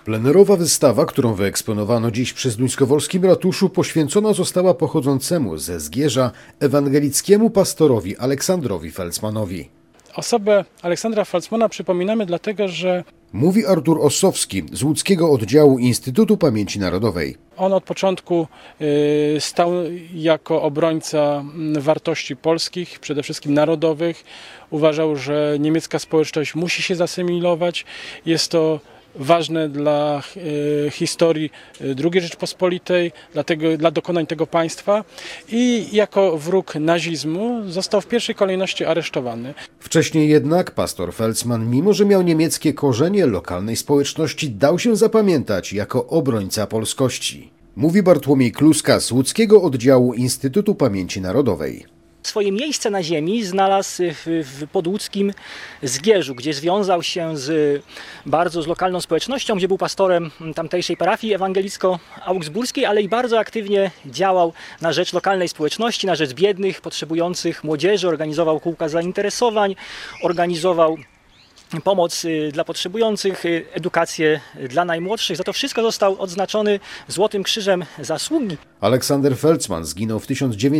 Plenerowa wystawa, którą wyeksponowano dziś przy Zduńskowolskim ratuszu, poświęcona została pochodzącemu ze Zgierza ewangelickiemu pastorowi Aleksandrowi Felcmanowi. Osobę Aleksandra Felcmana przypominamy dlatego, że mówi Artur Ossowski z łódzkiego oddziału Instytutu Pamięci Narodowej. On od początku stał jako obrońca wartości polskich, przede wszystkim narodowych. Uważał, że niemiecka społeczność musi się zasymilować. Jest to ważne dla historii II Rzeczpospolitej, dla dokonań tego państwa i jako wróg nazizmu został w pierwszej kolejności aresztowany. Wcześniej jednak pastor Felcman, mimo że miał niemieckie korzenie lokalnej społeczności, dał się zapamiętać jako obrońca polskości. Mówi Bartłomiej Kluska z łódzkiego oddziału Instytutu Pamięci Narodowej. Swoje miejsce na ziemi znalazł w podłódzkim Zgierzu, gdzie związał się bardzo z lokalną społecznością, gdzie był pastorem tamtejszej parafii ewangelicko-augsburskiej, ale i bardzo aktywnie działał na rzecz lokalnej społeczności, na rzecz biednych, potrzebujących młodzieży, organizował kółka zainteresowań, organizował pomoc dla potrzebujących, edukację dla najmłodszych. Za to wszystko został odznaczony Złotym Krzyżem Zasługi. Aleksander Felcman zginął w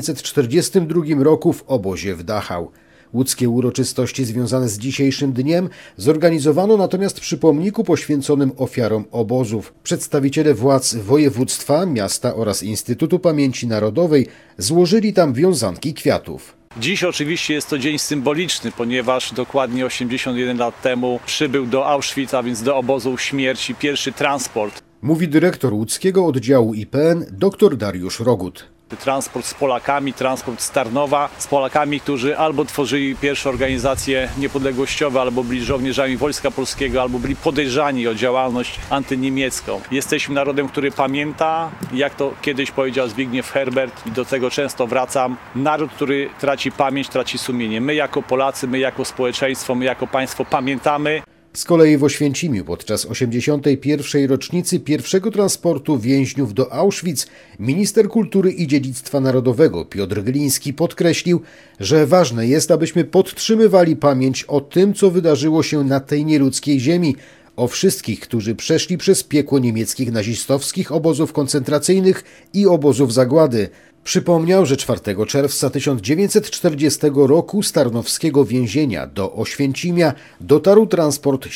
1942 roku w obozie w Dachau. Łódzkie uroczystości związane z dzisiejszym dniem zorganizowano natomiast przy pomniku poświęconym ofiarom obozów. Przedstawiciele władz województwa, miasta oraz Instytutu Pamięci Narodowej złożyli tam wiązanki kwiatów. Dziś oczywiście jest to dzień symboliczny, ponieważ dokładnie 81 lat temu przybył do Auschwitz, a więc do obozu śmierci, pierwszy transport. Mówi dyrektor łódzkiego oddziału IPN dr Dariusz Rogut. Transport z Polakami, transport z Tarnowa, z Polakami, którzy albo tworzyli pierwsze organizacje niepodległościowe, albo byli żołnierzami Wojska Polskiego, albo byli podejrzani o działalność antyniemiecką. Jesteśmy narodem, który pamięta, jak to kiedyś powiedział Zbigniew Herbert i do tego często wracam, naród, który traci pamięć, traci sumienie. My jako Polacy, my jako społeczeństwo, my jako państwo pamiętamy. Z kolei w Oświęcimiu podczas 81. rocznicy pierwszego transportu więźniów do Auschwitz minister kultury i dziedzictwa narodowego Piotr Gliński podkreślił, że ważne jest, abyśmy podtrzymywali pamięć o tym, co wydarzyło się na tej nieludzkiej ziemi, o wszystkich, którzy przeszli przez piekło niemieckich nazistowskich obozów koncentracyjnych i obozów zagłady. Przypomniał, że 4 czerwca 1940 roku z tarnowskiego więzienia do Oświęcimia dotarł transport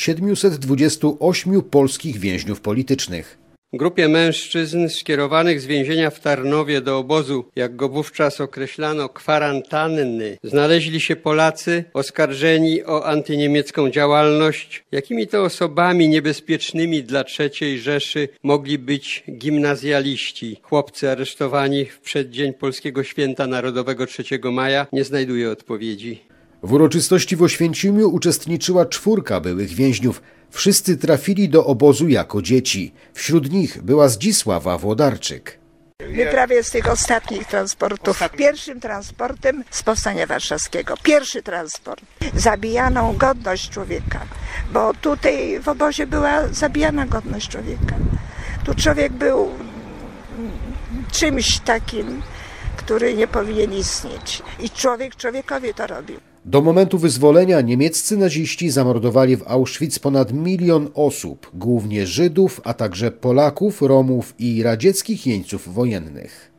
728 polskich więźniów politycznych. Grupie mężczyzn skierowanych z więzienia w Tarnowie do obozu, jak go wówczas określano, kwarantanny, znaleźli się Polacy oskarżeni o antyniemiecką działalność. Jakimi to osobami niebezpiecznymi dla III Rzeszy mogli być gimnazjaliści? Chłopcy aresztowani w przeddzień Polskiego Święta Narodowego 3 maja, nie znajduje odpowiedzi. W uroczystości w Oświęcimiu uczestniczyła 4 byłych więźniów. Wszyscy trafili do obozu jako dzieci. Wśród nich była Zdzisława Włodarczyk. Wyprawię z tych ostatnich transportów. Pierwszym transportem z Powstania Warszawskiego. Pierwszy transport. Zabijano godność człowieka, bo tutaj w obozie była zabijana godność człowieka. Tu człowiek był czymś takim, który nie powinien istnieć. I człowiek człowiekowi to robił. Do momentu wyzwolenia niemieccy naziści zamordowali w Auschwitz ponad 1 milion osób, głównie Żydów, a także Polaków, Romów i radzieckich jeńców wojennych.